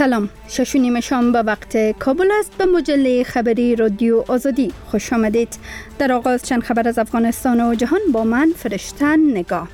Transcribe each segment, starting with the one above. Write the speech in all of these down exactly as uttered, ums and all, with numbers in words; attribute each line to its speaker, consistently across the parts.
Speaker 1: سلام، شش و نیم شام به وقت کابل است. به مجله خبری رادیو آزادی خوش آمدید. در آغاز چند خبر از افغانستان و جهان با من فرشته نگاه.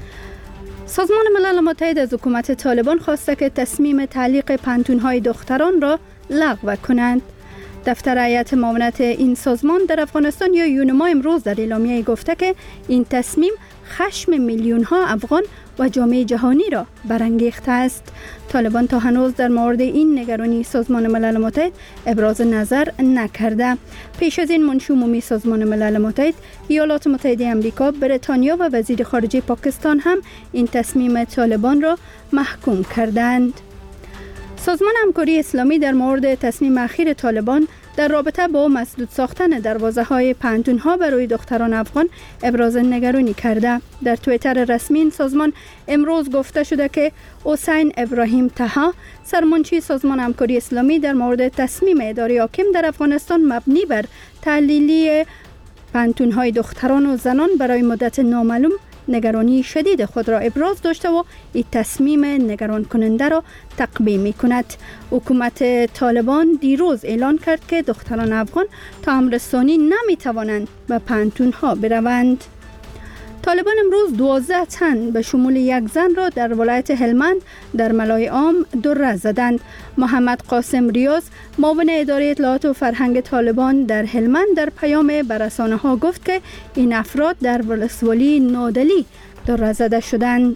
Speaker 1: سازمان ملل متحد از حکومت طالبان خواسته که تصمیم تعلیق پانتون‌های دختران را لغو کنند. دفتر هیئت معاونت این سازمان در افغانستان یا یونما امروز در اعلامیه گفته که این تصمیم خشم میلیون ها افغان و جامعه جهانی را برانگیخته است. طالبان تا هنوز در مورد این نگرانی سازمان ملل متحد ابراز نظر نکرده. پیش از این منشی عمومی سازمان ملل متحد، ایالات متحده آمریکا، بریتانیا و وزیر خارجه پاکستان هم این تصمیم طالبان را محکوم کردند. سازمان همکاری اسلامی در مورد تصمیم اخیر طالبان در رابطه با مسدود ساختن دروازه‌های پانتون‌ها برای دختران افغان ابراز نگرانی کرده. در توییتر رسمی این سازمان امروز گفته شده که حسین ابراهیم طه، سرمنشی سازمان همکاری اسلامی، در مورد تصمیم اداره حاکم در افغانستان مبنی بر تعلیلی پانتون‌های دختران و زنان برای مدت نامعلوم نگرانی شدید خود را ابراز داشته و این تصمیم نگران کننده را تقبیح می کند. حکومت طالبان دیروز اعلان کرد که دختران افغان تا امر ثانی نمی توانند به پانتون ها بروند. طالبان امروز دوازده تن به شمول یک زن را در ولایت هلمند در ملای عام دره زدند. محمد قاسم ریاض، معاون اداره اطلاعات و فرهنگ طالبان در هلمند، در پیام به رسانه‌ها گفت که این افراد در ولسوالی نادلی دره زده شدند.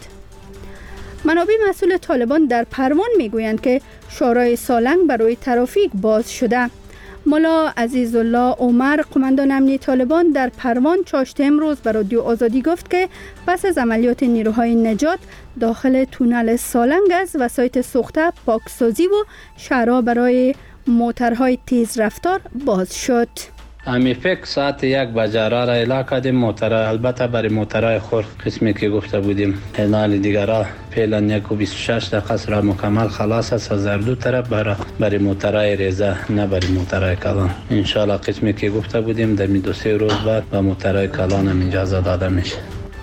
Speaker 1: منابع مسئول طالبان در پروان میگویند که شورای سالنگ برای ترافیک باز شده. ملا عزیزالله عمر، قماندان امنی طالبان در پروان، چاشت امروز به رادیو آزادی گفت که پس از عملیات نیروهای نجات داخل تونل سالنگ است و سایت سوخته، پاکسازی و شهرها برای موترهای تیز رفتار باز شد.
Speaker 2: امی فکر ساعت یک بجه را را اعلام کردیم. موتر البته برای موترهای خرد قسمی که گفته بودیم انال دیگرها فعلا یک و بیست و شش دقیقه را مکمل خلاص است از هر دو طرف، برای برای موترهای ریزه نه برای موترهای کلان. انشالله قسمی که گفته بودیم در دو سه روز بعد به موترهای کلان هم اجازه داده میشه.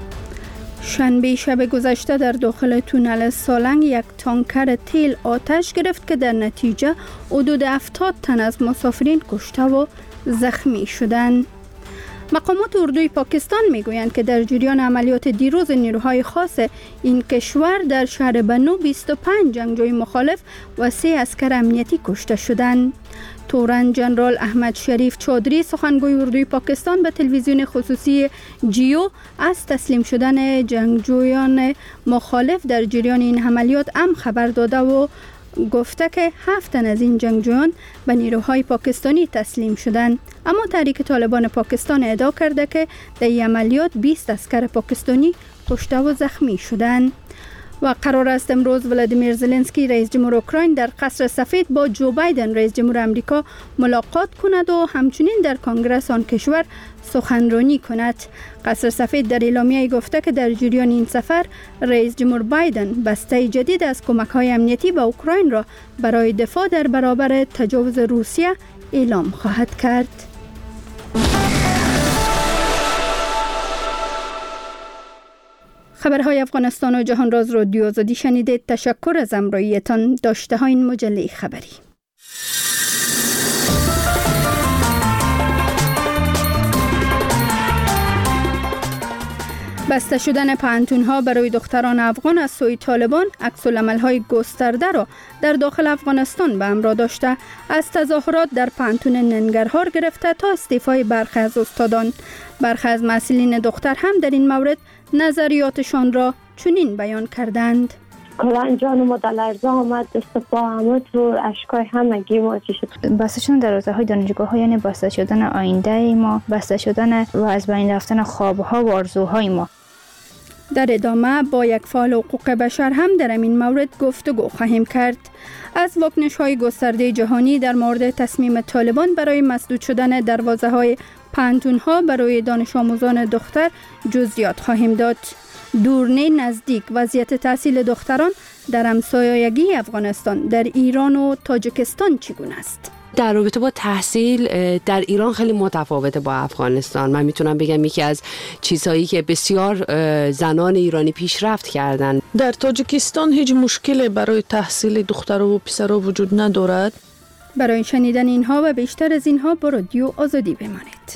Speaker 1: شنبه شب گذشته در داخل تونل سالنگ یک تانکر تیل آتش گرفت که در نتیجه حدود هفتاد تن از مسافرین کشته و زخمی شدند. مقامات اردوی پاکستان میگویند که در جریان عملیات دیروز نیروهای خاص این کشور در شهر بنو بیست و پنج جنگجوی مخالف و سه عسکر امنیتی کشته شدند. تورن جنرال احمد شریف چودری، سخنگوی اردوی پاکستان، به تلویزیون خصوصی جیو از تسلیم شدن جنگجویان مخالف در جریان این عملیات هم خبر داده و گفته که هفت تن از این جنگجویان به نیروهای پاکستانی تسلیم شدند. اما تحریک طالبان پاکستان ادعا کرده که در این عملیات بیست عسکر پاکستانی کشته و زخمی شدند. و قرار است امروز ولادیمیر زلنسکی، رئیس جمهور اوکراین، در قصر سفید با جو بایدن، رئیس جمهور آمریکا، ملاقات کند و همچنین در کنگره آن کشور سخنرانی کند. قصر سفید در اعلامیه گفته که در جریان این سفر رئیس جمهور بایدن بسته جدید از کمک‌های امنیتی به اوکراین را برای دفاع در برابر تجاوز روسیه اعلام خواهد کرد. خبرهای افغانستان و جهان راز رادیو آزادی شنیدید. تشکر از همراهیتان. داشته ها این مجله خبری. بسته شدن پانتون‌ها برای دختران افغان از سوی طالبان عکس‌العمل‌های گسترده را در داخل افغانستان به همراه داشته، از تظاهرات در پانتون ننگرهار گرفته تا استعفای برخی از استادان. برخی از مسئولین دختر هم در این مورد نظریاتشان را چنین بیان کردند.
Speaker 3: کلان جان ما در لرزه آمد، دست پا همه تو اشکای همگی ما چی شد.
Speaker 4: بسته شدن دروازه های دانشگاه ها یعنی بسته شدن آینده ما، بسته شدن و از بین رفتن خوابها و آرزوهای ما.
Speaker 1: در ادامه با یک فعال حقوق بشر هم در این مورد گفتگو خواهیم کرد. از واکنش های گسترده جهانی در مورد تصمیم طالبان برای مسدود شدن دروازه های پانتون ها برای دانش آموزان دختر جزئیات خواهیم داد. دورنه نزدیک وضعیت تحصیل دختران در همسایگی افغانستان در ایران و تاجیکستان چگونه است؟
Speaker 5: در رابطه با تحصیل در ایران خیلی متفاوته با افغانستان. من میتونم بگم یکی از چیزهایی که بسیار زنان ایرانی پیشرفت کردن.
Speaker 6: در تاجیکستان هیچ مشکلی برای تحصیل دختر و پسر وجود ندارد؟
Speaker 1: برای شنیدن اینها و بیشتر از اینها با رادیو آزادی بمانید.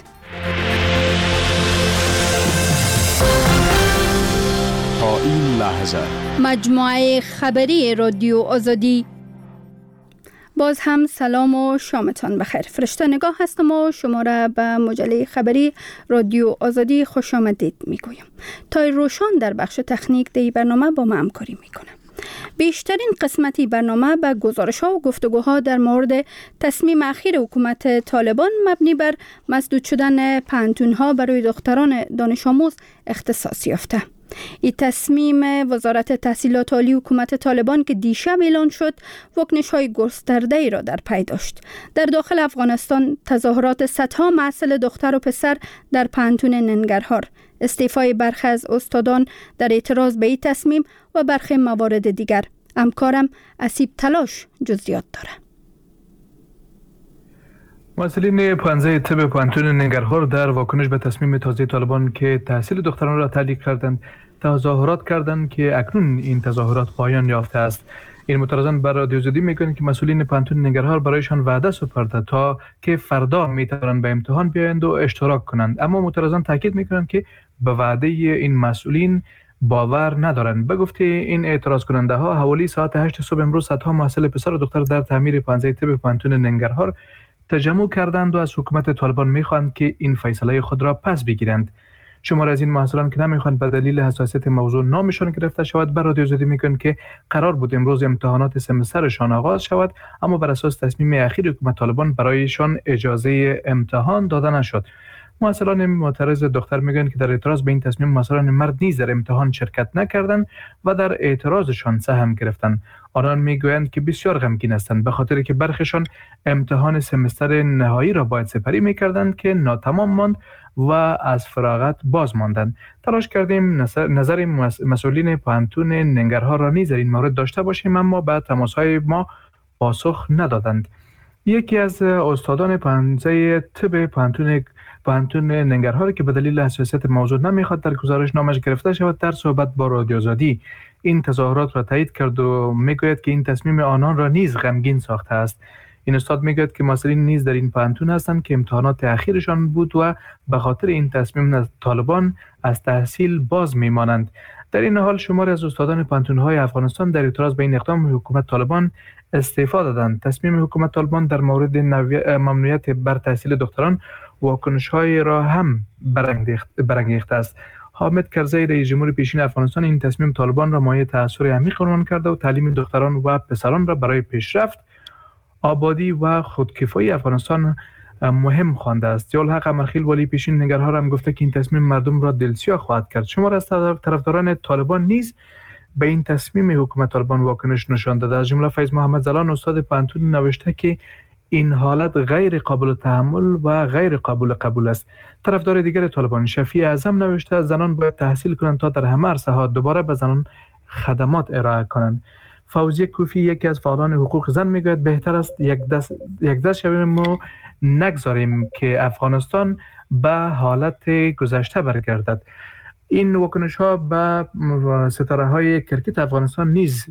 Speaker 7: تا این لحظه
Speaker 1: مجموعه خبری رادیو آزادی. باز هم سلام و شامتان بخیر. فرشته نگاه هستم و شما را به مجله خبری رادیو آزادی خوش آمدید میگویم. تای روشان در بخش تکنیک دی برنامه با ما همکاری میکنه. بیشترین قسمتی برنامه به گزارش‌ها و گفتگوها در مورد تصمیم اخیر حکومت طالبان مبنی بر مسدود شدن پانتون‌ها برای دختران دانش آموز اختصاص یافته. این تصمیم وزارت تحصیلات عالی حکومت طالبان که دیشب اعلان شد واکنش‌های گسترده‌ای را در پی داشت. در داخل افغانستان تظاهرات صدها محصل دختر و پسر در پانتون ننگرهار، استعفای برخی از استادان در اعتراض به این تصمیم و برخی موارد دیگر. همکارم اسیب تلاش جزئیات داره.
Speaker 8: مسئولین پانزه طب پانتون ننگرهار در واکنش به تصمیم تازه طالبان که تحصیل دختران را تعلیق کردند تظاهرات کردند که اکنون این تظاهرات پایان یافته است. این معترضان بر رادیو آزادی میگویند که مسئولین پانتون ننگرهار برایشان وعده سپرده تا که فردا میتوانند به امتحان بیایند و اشتراک کنند، اما معترضان تاکید میکنند که به وعده این مسئولین باور ندارند. به گفته این اعتراض کننده ها حوالی ساعت هشت صبح امروز صدها محصل پسر و دختر در تعمیر پانزه طب پانتون ننگرهار تجمع کردند و از حکومت طالبان میخواهند که این فیصله خود را پس بگیرند. شمار از این محصلان که نمیخواهند به دلیل حساسیت موضوع نامشان گرفته شود بر رادیو آزادی میگویند که قرار بود امروز امتحانات سمسترشان آغاز شود، اما بر اساس تصمیم اخیر حکومت طالبان برایشان اجازه امتحان داده نشد. محصلان معترض دختر میگویند که در اعتراض به این تصمیم محصلان مرد نیز در امتحان شرکت نکردند و در اعتراضشان سهم گرفتند. آنان میگویند که بسیار غمگین هستند به خاطر که برخیشان امتحان سمستر نهایی را باید سپری میکردند که ناتمام ماند و از فراغت باز ماندند. تلاش کردیم نظر مسئولین پانتون ننگرهار را نیز در این مورد داشته باشیم، اما به تماس‌های ما پاسخ ندادند. یکی از استادان پانزه طب پانتون پانتون ننگرهار که به دلیل حساسیت موضوع نمیخواد در گزارش نامش گرفته شود در صحبت با رادیو آزادی این تظاهرات را تایید کرد و میگوید که این تصمیم آنان را نیز غمگین ساخته است. این استاد میگوید که مسئولین نیز در این پانتون هستند که امتحانات اخیرشان بود و به خاطر این تصمیم طالبان از تحصیل باز میمانند. در این حال شماری از استادان پانتون‌های افغانستان در اعتراض به این اقدام حکومت طالبان استعفا دادند. تصمیم حکومت طالبان در مورد ممنوعیت بر تحصیل دختران واکنش‌های را هم برانگیخته است. حامد کرزی رئیس جمهور پیشین افغانستان این تصمیم طالبان را مایه تأثیر عمیق عنوان کرده و تعلیم دختران و پسران را برای پیشرفت، آبادی و خودکفایی افغانستان مهم خوانده است. ضیاءالحق امرخیل ولی پیشین ننگرهار هم گفته که این تصمیم مردم را دلسیاه خواهد کرد. شمار از طرفداران طالبان نیز به این تصمیم حکومت طالبان واکنش نشان داده. از جمله فیض محمد زلان استاد پانتون نوشته که این حالت غیر قابل تحمل و غیر قابل قبول است. طرفدار دیگر طالبان شفیع اعظم نوشته زنان باید تحصیل کنند تا در همه عرصه‌ها دوباره به زنان خدمات ارائه کنند. فوزیه کوفی یکی از فعالان حقوق زن میگوید بهتر است یک دست یک دست شویم و نگذاریم که افغانستان به حالت گذشته برگردد. این واکنش ها به ستاره های کرکت افغانستان نیز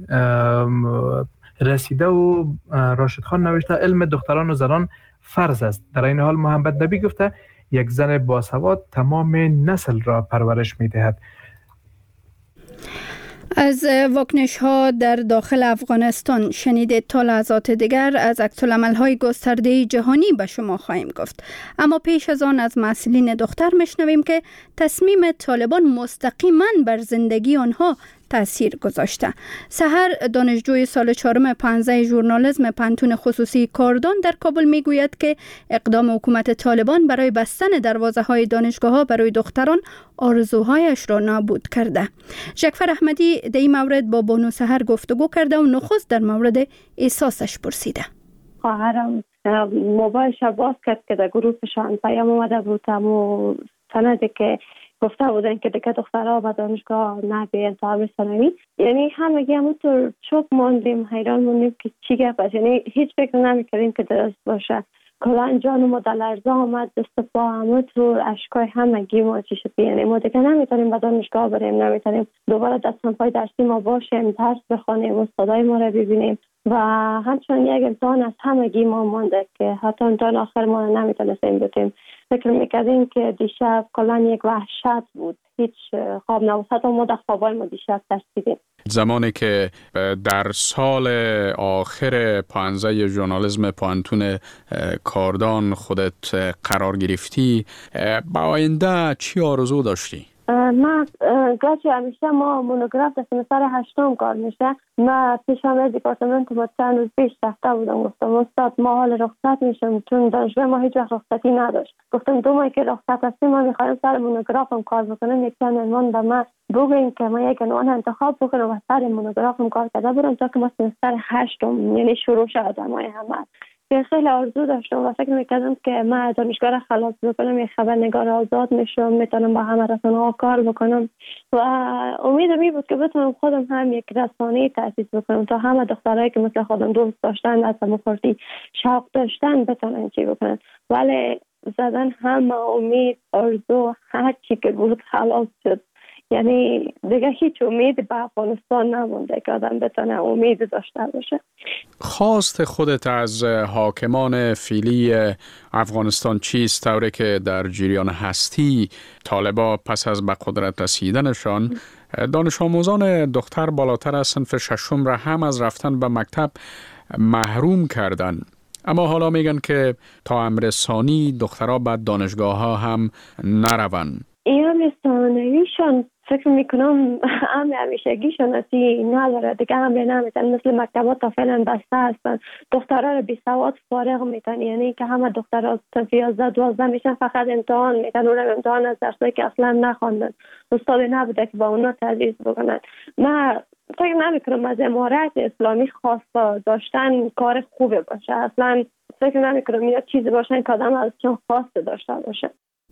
Speaker 8: رسیده و راشد خان نوشته علم دختران و زنان فرض است. در این حال محمد نبی گفته یک زن باسواد تمام نسل را پرورش می‌دهد.
Speaker 1: از واکنش ها در داخل افغانستان شنیدید. تا لحظات دیگر از عکس‌العمل های گسترده جهانی به شما خواهیم گفت، اما پیش از آن از مسئولین دختر میشنویم که تصمیم طالبان مستقیما بر زندگی آنها تأثیر گذاشته. سحر دانشجوی سال چهارم پانزده ژورنالیسم پانتون خصوصی کاردان در کابل میگوید که اقدام حکومت طالبان برای بستن دروازه های دانشگاه ها برای دختران آرزوهایش را نابود کرده. جعفر احمدی در این مورد با بانو سحر گفتگو کرده و نخست در مورد احساسش پرسیده.
Speaker 3: خواهرم موبایلش باز کرد که در گروهشان پیام اومده بود و سندی که گفته بودن که دیگه دخترها به دانشگاه نبیاین تا ثانوی. یعنی همگی همونطور چوب ماندیم، حیران موندیم که چی گپ است. یعنی هیچ فکر نمی‌کردیم که درست باشه. کلا جان ما در لرزه آمد، دست پا همه تو اشکای همگی ما چی شد. یعنی ما دیگه نمیتونیم به دانشگاه بریم، نمیتونیم دوباره دست پای درسی ما باشیم، درس بخونیم، استادای ما رو ببینیم و همچنین یک امتحان از همگی ما مونده که حتی امتحان آخر ما نمیتونستیم بتیم. فکر میکردیم که دیشب کلا یک وحشت بود، هیچ خواب نبود. حتی ما در خوابای ما دیشب ترسیدیم.
Speaker 7: زمانی که در سال آخر پانزده ژورنالیسم پانتون کاردان خودت قرار گرفتی، با آینده چی آرزو داشتی؟
Speaker 3: ما گرچه همیشه ما مونوگراف در سمستر هشتم کار میشه. ما پیش همه دیپارتمنت ما چند روز پیش رفته بودم، گفتم استاد ما حال رخصت میشم چون دانشگاه ما هیچ وقت رخصتی نداشت. گفتم دو ماه که رخصت هستیم ما میخوایم سر مونوگرافم کار بکنم، یک چند عنوان به ما بگوین که ما یک عنوان انتخاب بکنم و سر مونوگرافم کار کرده برم تا که ما سمستر هشتم یعنی شروع شد ماه همه. که خیلی آرزو داشتم و فکر میکردم که من دانشگاه را خلاص بکنم، یک خبرنگار آزاد میشم، میتونم با همه رسانه ها کار بکنم و امیدم این بود که بتونم خودم هم یک رسانه تأسیس بکنم تا همه دخترایی که مثل خودم دوست داشتن از مفردی شوق داشتن بتونن چی بکنن. ولی زدن همه امید آرزو هر چی که بود خلاص شد. یعنی دیگه هیچ امید به افغانستان نمونده که آدم بتونه امید داشته باشه.
Speaker 7: خواست خودت از حاکمان فعلی افغانستان چیست طوری که در جریان هستی طالبا پس از به قدرت رسیدنشان دانش آموزان دختر بالاتر از صنف ششم را هم از رفتن به مکتب محروم کردن، اما حالا میگن که تا امر ثانی دخترها به دانشگاه ها هم نرون.
Speaker 3: این امر ثانویشان فکر میکنم امر همیشگیشان اصلی نداره دیگه، امر نمیتن مثل مکتبات تا فعلا بسته هستن، دخترها رو بی سواد فارغ میتن. یعنی که همه دخترها صنف یازده دوازده میشن فقط امتحان میتن، اونم امتحان از درسایی که اصلا نخواندن، استادی نبوده که با اونا تدریس بکنن. من فکر نمیکنم از امارت اسلامی خواسته داشتن کار خوبه باشه، اصلا فکر نمیکنم اینا چیزی باشن که آدم ازشون خواسته داشته باشه.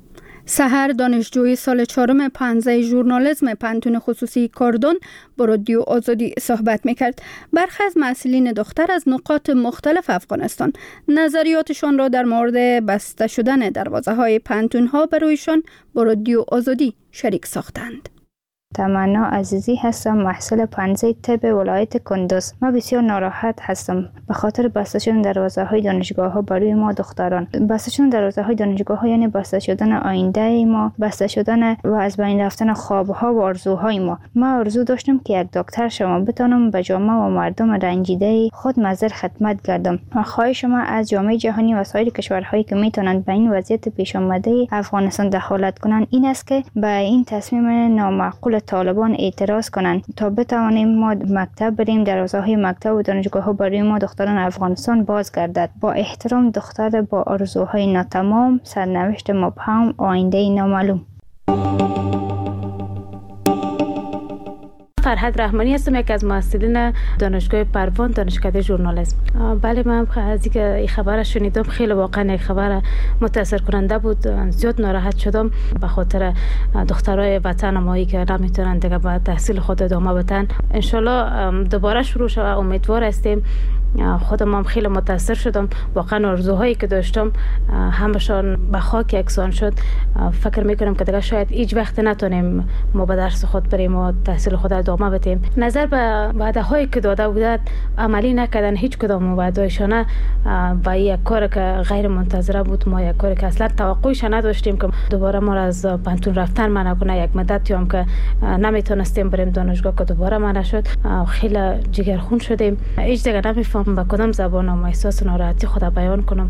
Speaker 1: سحر دانشجوی سال چهارم پانزده ژورنالیسم پانتون خصوصی کاردان با رادیو آزادی صحبت میکرد. برخی از محصلین دختر از نقاط مختلف افغانستان نظریاتشان را در مورد بسته شدن دروازه های پانتون ها برایشان با رادیو آزادی شریک ساختند.
Speaker 4: تمنا عزیزی هستم، محصل پانزده طب ولایت کندوز. ما بسیار ناراحت هستم به خاطر بسته شدن دروازه های دانشگاه ها برای ما دختران. بسته شدن دروازه های دانشگاه ها یعنی بسته شدن آینده ما، بسته شدن و از بین رفتن خواب ها و آرزوهای ما. ما آرزو داشتم که یک دکتر شوم، بتونم به جامعه و مردم رنجیده خود مظهر خدمت گردم. و خواهش ما از جامعه جهانی و سایر کشورهایی که میتونند به این وضعیت پیش آمده افغانستان دخالت کنند این است که به این تصمیم نامعقول طالبان اعتراض کنند تا بتوانیم ما مکتب بریم، دروازه های مکتب و دانشگاه ها برای ما دختران افغانستان باز گردد. با احترام، دختر با آرزوهای ناتمام، سرنوشت مبهم، آینده نامعلوم.
Speaker 9: فرحت رحمانی هستم، یک از مؤسسین دانشگاه پروان دانشکده ژورنالیسم. بله من از اینکه این خبر شنیدم خیلی واقعا یک خبر متاثر کننده بود. زیاد ناراحت شدم به خاطر دخترای وطن ما که نمیتونن دیگه با تحصیل خود ادامه بدن. ان شاءالله دوباره شروع شه، امیدوار هستیم. خودم هم خیلی متاثر شدم، واقعا آرزوهایی که داشتم همشان به خاک یکسان شد. فکر میکنم که دیگه شاید هیچ وقت نتونیم ما به درس خود بریم و تحصیل خود ادامه بدیم. نظر به وعده هایی که داده بودند عملی نکردن هیچ کدام وعدهشان و یک کار که غیر منتظره بود. ما یک کاری که اصلا توقعش نداشتیم که دوباره ما از پانتون رفتن منع کنه. یک مدتی هم که نمیتونستیم بریم دانشگاه که دوباره منع شد. خیلی جگرخون شدیم. هیچ دیگه نمیفهم با کدام زبانم احساس ناراحتی خود بیان کنم.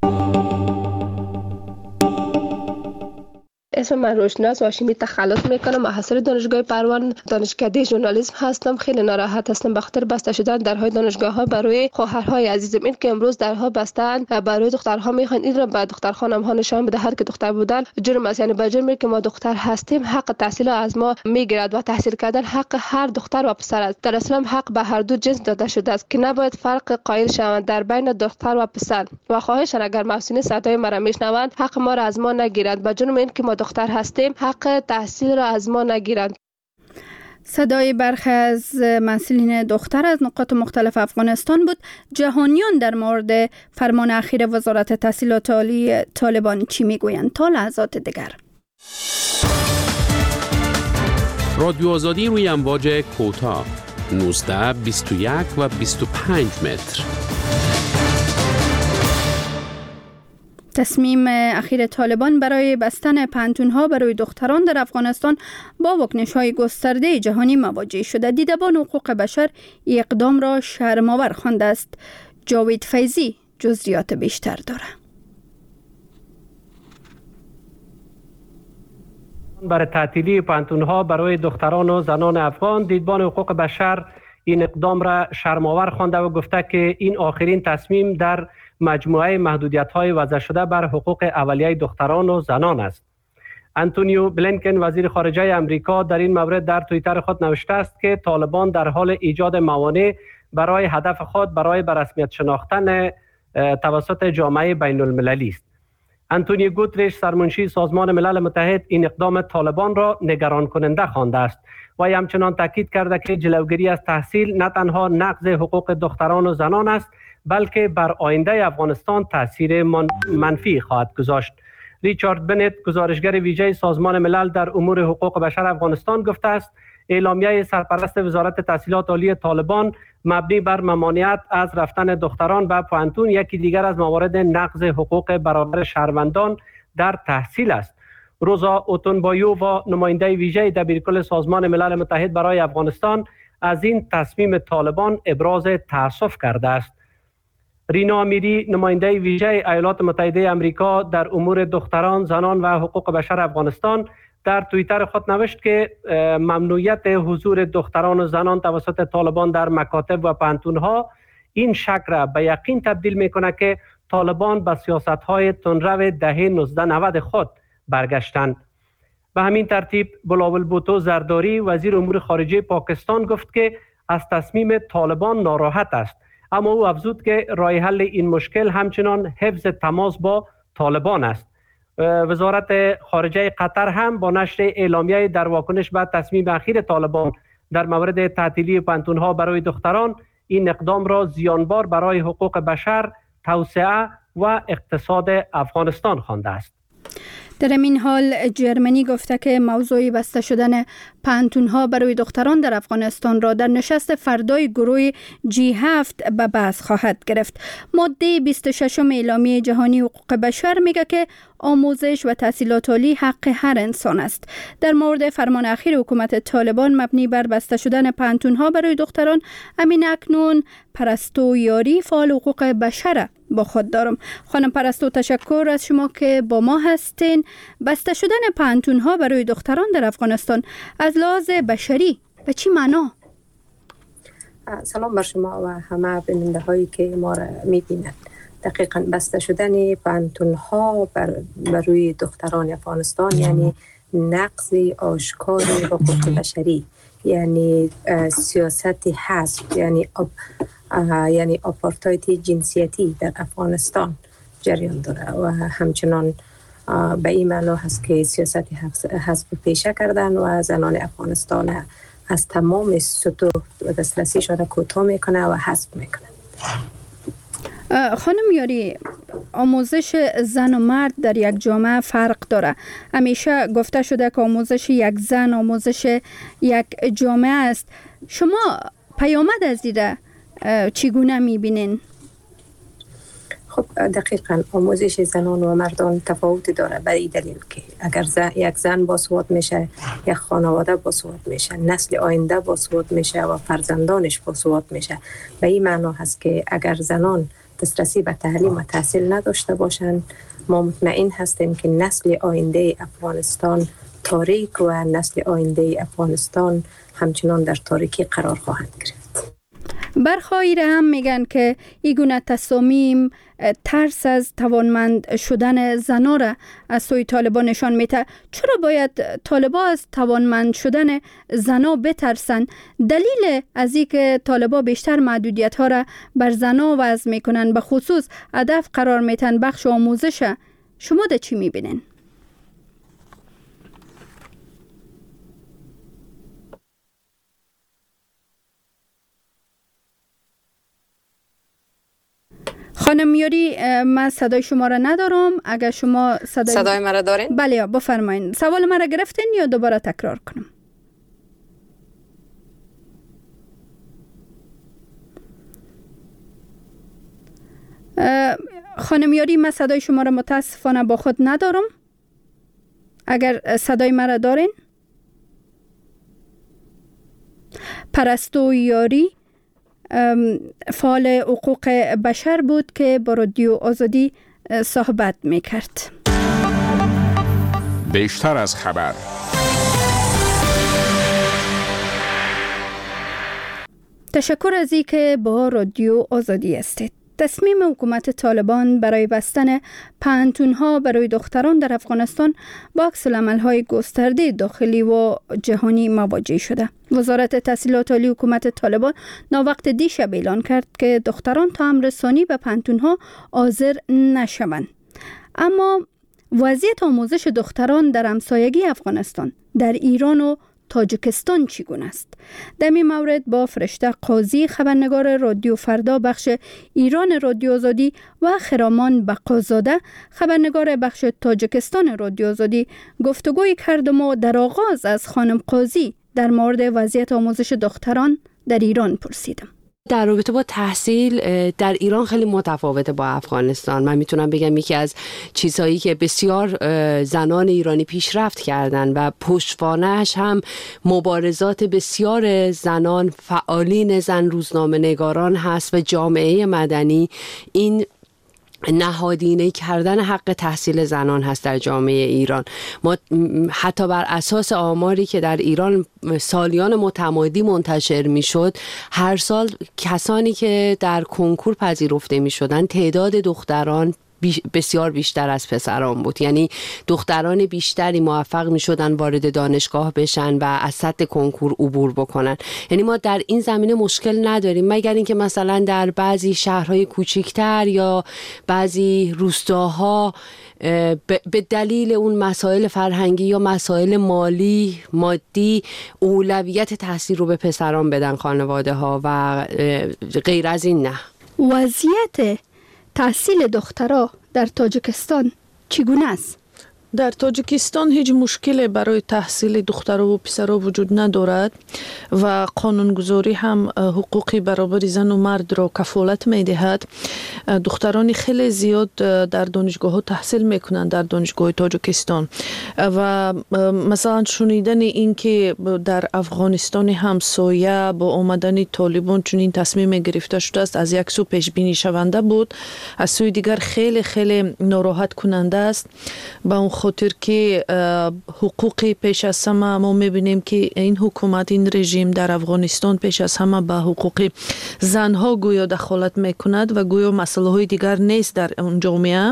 Speaker 10: اسم من روشناس هاشمی تخلص میکنم، محصل دانشگاه پروان دانشکده ژورنالیسم هستم. خیلی ناراحت هستم به خاطر بسته شدن درهای دانشگاه ها برای خواهرهای عزیزم. این که امروز درها بستن برای دخترها میخوان این را به دختر خانم ها نشان بدهد که دختر بودن جرم است. یعنی به جرمی که ما دختر هستیم حق تحصیل از ما میگیرد و تحصیل کردن حق هر دختر و پسر است. در اسلام حق به هر دو جنس داده شده است که نباید فرق قائل شوند در بین دختر و پسر. و خواهشان اگر محسنین صدای مرا میشنوند حق ما را از ما نگیرند به جرم این که ما دختر دختر هستیم حق تحصیل را از ما نگیرند.
Speaker 1: صدای برخی از مسئولین دختر از نقاط مختلف افغانستان بود. جهانیان در مورد فرمان اخیر وزارت تحصیلات عالی طالبان چی میگویند؟ تا لحظات دیگر.
Speaker 11: رادیو آزادی روی امواج کوتاه نوزده، بیست و یک و بیست و پنج متر.
Speaker 1: تصمیم اخیر طالبان برای بستن پانتون‌ها برای دختران در افغانستان با واکنش‌های گسترده جهانی مواجه شده. دیدبان حقوق بشر این اقدام را شرم‌آور خوانده است. جاوید فیضی جزئیات بیشتر دارد.
Speaker 12: برای تعطیلی پانتون‌ها برای دختران و زنان افغان، دیدبان حقوق بشر این اقدام را شرم‌آور خوانده و گفته که این آخرین تصمیم در مجموعه محدودیت‌های وضع شده بر حقوق اولیه دختران و زنان است. انتونیو بلینکن وزیر خارجه امریکا در این مورد در توییتر خود نوشته است که طالبان در حال ایجاد موانع برای هدف خود برای به رسمیت شناختن توسط جامعه بین المللی است. انتونیو گوترش سرمنشی سازمان ملل متحد این اقدام طالبان را نگران کننده خوانده است و همچنان تاکید کرده که جلوگیری از تحصیل نه تنها نقض حقوق دختران و زنان است بلکه بر آینده افغانستان تاثیر منفی خواهد گذاشت. ریچارد بنت گزارشگر ویژه سازمان ملل در امور حقوق بشر افغانستان گفته است اعلامیه سرپرست وزارت تحصیلات عالی طالبان مبنی بر ممانعت از رفتن دختران به پانتون یکی دیگر از موارد نقض حقوق برابر شهروندان در تحصیل است. روزا اوتونبایو و نماینده ویژه دبیرکل سازمان ملل متحد برای افغانستان از این تصمیم طالبان ابراز تأسف کرده است. رینا امیری نماینده ویژه ایالات متحده آمریکا در امور دختران، زنان و حقوق بشر افغانستان در توییتر خود نوشت که ممنوعیت حضور دختران و زنان توسط طالبان در مکاتب و پانتون‌ها این شک را به یقین تبدیل می‌کند که طالبان به سیاست‌های تندرو دهه نوزده نود خود برگشتند. به همین ترتیب بلاول بوتو زرداری وزیر امور خارجه پاکستان گفت که از تصمیم طالبان ناراحت است، اما او افزود که راه حل این مشکل همچنان حفظ تماس با طالبان است. وزارت خارجه قطر هم با نشر اعلامیه در واکنش به تصمیم اخیر طالبان در مورد تعطیلی پانتون‌ها برای دختران این اقدام را زیانبار برای حقوق بشر، توسعه و اقتصاد افغانستان خوانده است.
Speaker 1: در این حال جرمنی گفته که موضوع بسته شدن پانتون‌ها برای دختران در افغانستان را در نشست فردای گروه جی هفت به بحث خواهد گرفت. ماده بیست و شش اعلامیه جهانی حقوق بشر میگه که آموزش و تحصیلات عالی حق هر انسان است. در مورد فرمان اخیر حکومت طالبان مبنی بر بسته شدن پانتون‌ها برای دختران، امین اکنون پرستو یاری فعال حقوق بشر با خود دارم. خانم پرستو، تشکر از شما که با ما هستین. بسته شدن پانتون‌ها برای دختران در افغانستان از لحاظ بشری به چی معنا؟
Speaker 13: سلام بر شما و همه بیننده هایی که ما را می‌بینند. دقیقاً بسته شدن پانتون‌ها بر روی دختران افغانستان یعنی نقض آشکار حقوق بشری، یعنی سیاست حذف، یعنی اپ یعنی آپارتاید جنسیتی در افغانستان جریان داره و همچنان به این معنا هست که سیاست حذف پیشه کردن و زنان افغانستان از تمام سطوح دسترسیشان را کوتاه میکنه و حذف میکنه.
Speaker 1: خانم یاری، آموزش زن و مرد در یک جامعه فرق داره. همیشه گفته شده که آموزش یک زن آموزش یک جامعه است. شما پیامد از دیده چگونه میبینین؟
Speaker 13: خب دقیقاً آموزش زنان و مردان تفاوت داره، به این دلیل که اگر زن، یک زن باسواد میشه، یک خانواده باسواد میشه، نسل آینده باسواد میشه و فرزندانش باسواد میشه. به این معنا هست که اگر زنان دسترسی به تعلیم و تحصیل نداشته باشند، ما مطمئن هستیم که نسل آینده افغانستان تاریک و نسل آینده افغانستان همچنان در تاریکی قرار خواهند گرفت.
Speaker 1: برخی هم میگن که این گونه تصامیم ترس از توانمند شدن زنا را از سوی طالبان نشان میده. چرا باید طالبان از توانمند شدن زنا بترسن؟ دلیل از این که طالبان بیشتر محدودیت ها را بر زنا وضع میکنن، به خصوص هدف قرار میتن بخش آموزش، شما ده چی میبینین؟ خانم یاری، من صدای شما را ندارم. اگر شما صدای,
Speaker 13: صدای مرا دارین؟
Speaker 1: بله بفرمایید. سوال مرا گرفتین یا دوباره تکرار کنم؟ خانم یاری، من صدای شما را متاسفانه با خود ندارم. اگر صدای مرا دارین. پرستو یاری فعال حقوق بشر بود که با رادیو آزادی صحبت میکرد.
Speaker 7: بیشتر از خبر.
Speaker 1: تشکر از این که با رادیو آزادی هستید. تصمیم حکومت طالبان برای بستن پانتون‌ها برای دختران در افغانستان با عکس‌العمل‌های گسترده داخلی و جهانی مواجه شده. وزارت تحصیلات عالی حکومت طالبان ناوقت دیشب اعلان کرد که دختران تا امر ثانی به پانتون‌ها حاضر نشوند. اما وضعیت آموزش دختران در همسایگی افغانستان در ایران و تاجیکستان چگونه است؟ در این مورد با فرشته قاضی، خبرنگار رادیو فردا بخش ایران رادیو آزادی و خرامان بقازاده، خبرنگار بخش تاجیکستان رادیو آزادی گفتگوی کردم و در آغاز از خانم قاضی در مورد وضعیت آموزش دختران در ایران پرسیدم.
Speaker 5: در رابطه با تحصیل در ایران خیلی متفاوته با افغانستان. من میتونم بگم یکی از چیزهایی که بسیار زنان ایرانی پیشرفت کردن و پشتوانه‌اش هم مبارزات بسیار زنان، فعالین زن، روزنامه نگاران هست و جامعه مدنی. این نهادینه کردن حق تحصیل زنان هست در جامعه ایران. ما حتی بر اساس آماری که در ایران سالیان متمادی منتشر می شد، هر سال کسانی که در کنکور پذیرفته می شدن تعداد دختران بسیار بیشتر از پسران بود. یعنی دختران بیشتری موفق می شدن وارد دانشگاه بشن و از سطح کنکور عبور بکنن. یعنی ما در این زمینه مشکل نداریم، مگر اینکه مثلا در بعضی شهرهای کوچکتر یا بعضی روستاها به دلیل اون مسائل فرهنگی یا مسائل مالی مادی اولویت تحصیل رو به پسران بدن خانواده ها و غیر از این نه.
Speaker 1: وضعیت تحصیل دخترها در تاجیکستان چگونه است؟
Speaker 6: در تاجیکستان هیچ مشکلی برای تحصیل دخترها و پسرها وجود ندارد و قانونگذاری هم حقوق برابر زن و مرد را کفالت می دهد. دختران خیلی زیاد در دانشگاه ها تحصیل می کنند در دانشگاه تاجیکستان و مثلا شنیدن این که در افغانستان همسایه با آمدن طالبان چنین تصمیم گرفته شده است از یک سو پیش بینی شونده بود، از سوی دیگر خیلی خیلی ناراحت کننده است. با اون خاطر که حقوق پیش از همه ما میبینیم که این حکومت، این رژیم در افغانستان پیش از همه به حقوق زنها گویا دخالت میکند و گویا مسئله های دیگر نیست در اون جامعه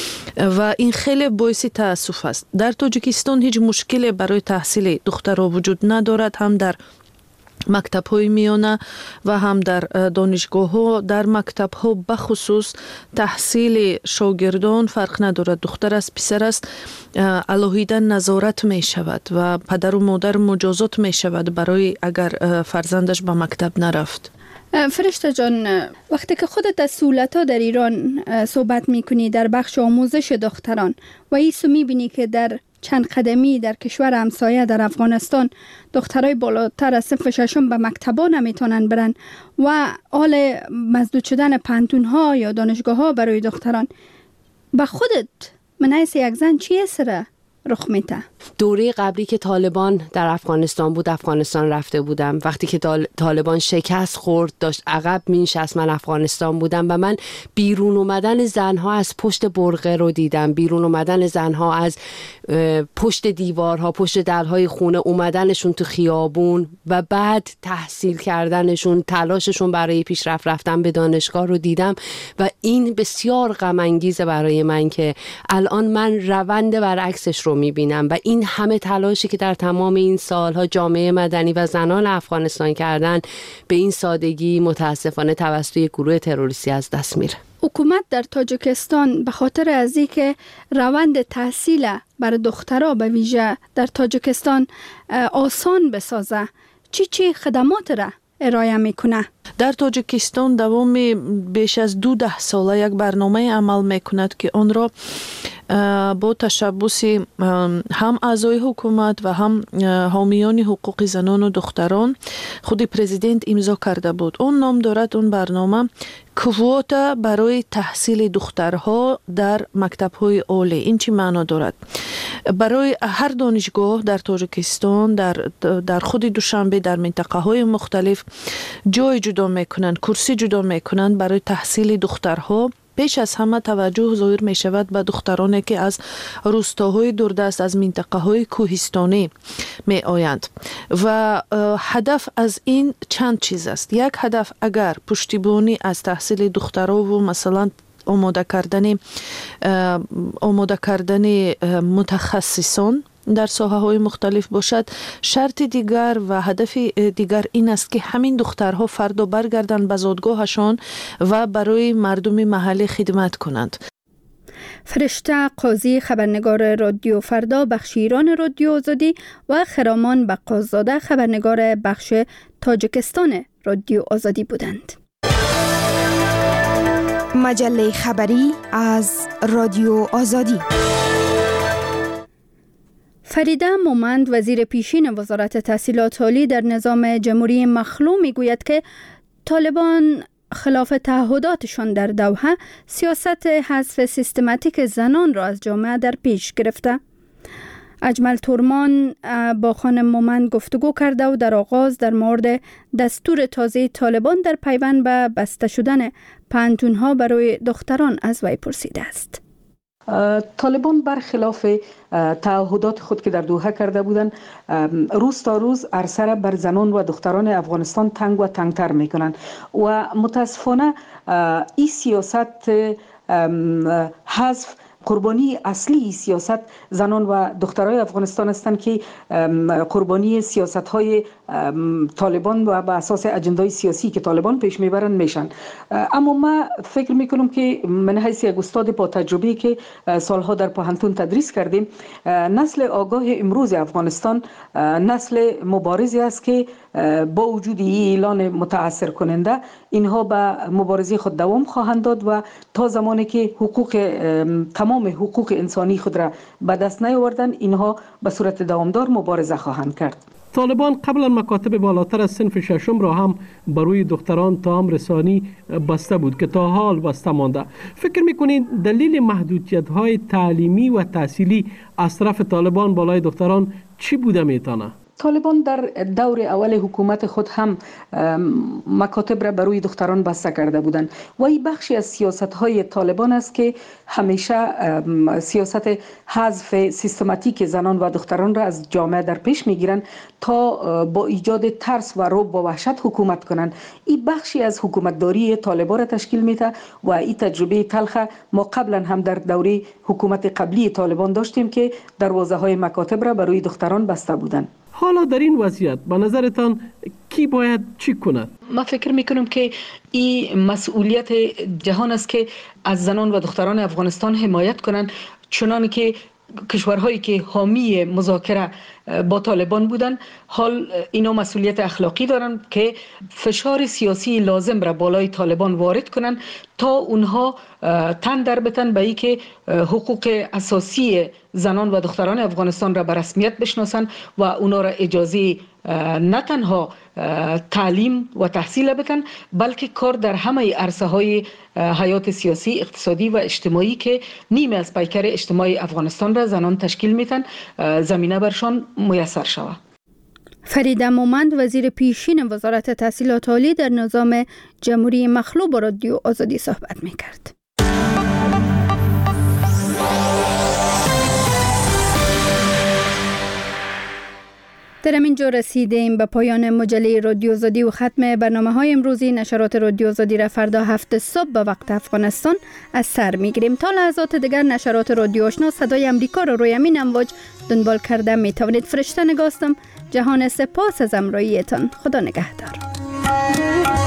Speaker 6: و این خیلی باعث تاسف است. در تاجیکستان هیچ مشکلی برای تحصیل دخترها وجود ندارد، هم در مکتب های میانه و هم در دانشگاه ها. در مکتب ها بخصوص تحصیل شاگردان فرق ندارد، دختر است پسر است، علاهیده نظارت می شود و پدر و مادر مجازات می شود برای اگر فرزندش به مکتب نرفت.
Speaker 1: فرشته جان، وقتی که خودت از سهولت‌ها در ایران صحبت میکنی در بخش آموزش دختران و ایسو میبینی که در چند قدمی در کشور همسایه در افغانستان دخترای بالاتر از صنف ششم به مکتبا نمیتونن برن و حال مسدود شدن پانتون‌ها یا دانشگاه‌ها برای دختران، به خودت من حیث یک زن چی اثر رخ میده؟
Speaker 5: دوره قبلی که طالبان در افغانستان بود، افغانستان رفته بودم. وقتی که طالبان شکست خورد داشت عقب مینشست، من افغانستان بودم و من بیرون اومدن زنها از پشت برقه رو دیدم، بیرون اومدن زنها از پشت دیوارها، پشت درهای خونه، اومدنشون تو خیابون و بعد تحصیل کردنشون، تلاششون برای پیشرفت رفتن به دانشگاه رو دیدم و این بسیار غم انگیزه برای من که الان من روند برعکسش رو میبینم و این همه تلاشی که در تمام این سالها جامعه مدنی و زنان افغانستان کردن به این سادگی متاسفانه توسط یک گروه تروریستی از دست میره.
Speaker 1: حکومت در تاجیکستان به خاطر از اینکه روند تحصیل برای دخترها به ویژه در تاجیکستان آسان بسازه چی چی خدمات را ارائه میکنه.
Speaker 6: در تاجیکستان دوام بیش از دو ده ساله یک برنامه عمل میکند که آن را با تشبس هم اعضای حکومت و هم حامیان حقوق زنان و دختران خود پرزیدنت امضا کرده بود. اون نام دارد اون برنامه کوتا برای تحصیل دخترها در مکتب‌های عالی. این چی معنا دارد؟ برای هر دانشگاه در تاجیکستان در در خود دوشنبه در منطقه‌های مختلف جای جدا میکنند، کرسی جدا میکنند برای تحصیل دخترها. پیش از همه توجه ظاهر می شود به دخترانی که از روستاهای دوردست از منطقه های کوهستانی می آیند و هدف از این چند چیز است. یک هدف اگر پشتیبانی از تحصیل دخترها و مثلا آماده کردن آماده کردن متخصصان در ساحه های مختلف باشد، شرط دیگر و هدف دیگر این است که همین دخترها فردا برگردند به زادگاهشان و برای مردم محلی خدمت کنند.
Speaker 1: فرشته قاضی، خبرنگار رادیو فردا بخش ایران رادیو آزادی و خرامان بقازاده، خبرنگار بخش تاجیکستان رادیو آزادی بودند.
Speaker 14: مجله خبری از رادیو آزادی.
Speaker 1: فریده مومند، وزیر پیشین وزارت تحصیلات عالی در نظام جمهوری مخلوع، میگوید که طالبان خلاف تعهداتشان در دوحه سیاست حذف سیستماتیک زنان را از جامعه در پیش گرفته. اجمل تورمان با خانم مومند گفتگو کرده و در آغاز در مورد دستور تازه طالبان در پیوند به بسته شدن پانتون‌ها برای دختران از وی پرسیده است.
Speaker 15: طالبان برخلاف تعهدات خود که در دوحه کرده بودند، روز تا روز عرصه را بر زنان و دختران افغانستان تنگ و تنگتر میکنند و متاسفانه این سیاست حذف قربانی اصلی سیاست زنان و دخترای افغانستان هستند که قربانی سیاست های طالبان و به اساس اجندای سیاسی که طالبان پیش میبرند میشن. اما من فکر میکنم که من حیث یک استاد با تجربه که سالها در پوهنتون تدریس کردیم، نسل آگاه امروز افغانستان نسل مبارزی است که با وجود اعلان متاثر کننده اینها به مبارزه خود دوام خواهند داد و تا زمانی که حقوق تمام حقوق انسانی خود را به دست نیاوردن، اینها به صورت دوامدار مبارزه خواهند کرد.
Speaker 12: طالبان قبلا مکاتب بالاتر از صنف ششم را هم بروی دختران تام رسانی بسته بود که تا حال بسته مانده. فکر میکنید دلیل محدودیت های تعلیمی و تحصیلی از طرف طالبان بالای دختران چی بوده میتونه؟
Speaker 15: طالبان در دور اول حکومت خود هم مکاتب را بروی دختران بسته کرده بودند و این بخشی از سیاست های طالبان است که همیشه سیاست حذف سیستماتیک زنان و دختران را از جامعه در پیش میگیرند تا با ایجاد ترس و رعب و وحشت حکومت کنند. این بخشی از حکومتداری طالبان را تشکیل میده و این تجربه تلخ ما قبلا هم در دوره حکومت قبلی طالبان داشتیم که دروازه های مکاتب را بروی دختران بسته بودند.
Speaker 12: حالا در این وضعیت به نظرتان کی باید چی کند؟
Speaker 15: من فکر میکنم که این مسئولیت جهان است که از زنان و دختران افغانستان حمایت کنند، چنانه که کشورهایی که حامی مذاکره با طالبان بودند حال اینا مسئولیت اخلاقی دارند که فشار سیاسی لازم را بالای طالبان وارد کنند تا اونها تن در بتن به ای که حقوق اساسی زنان و دختران افغانستان را به رسمیت بشناسند و اونا را اجازه نه تنها تعلیم و تحصیل بکن، بلکه کار در همه عرصه های حیات سیاسی، اقتصادی و اجتماعی که نیمه از پیکر اجتماعی افغانستان را زنان تشکیل میتن زمینه برشان میسر شود.
Speaker 1: فریده مومند، وزیر پیشین وزارت تحصیلات عالی در نظام جمهوری مخلوع با رادیو آزادی صحبت میکرد. در همین جا رسیدیم به پایان مجله رادیو آزادی و ختم برنامه های امروزی. نشرات رادیو آزادی را فردا هفت صبح به وقت افغانستان از سر میگیریم. تا لحظات دیگر نشرات رادیو آشنا صدای امریکا را روی همین امواج دنبال کرده می توانید. فرشته نگاستم. جهان سپاس از همراهیتان. خدا نگهدار.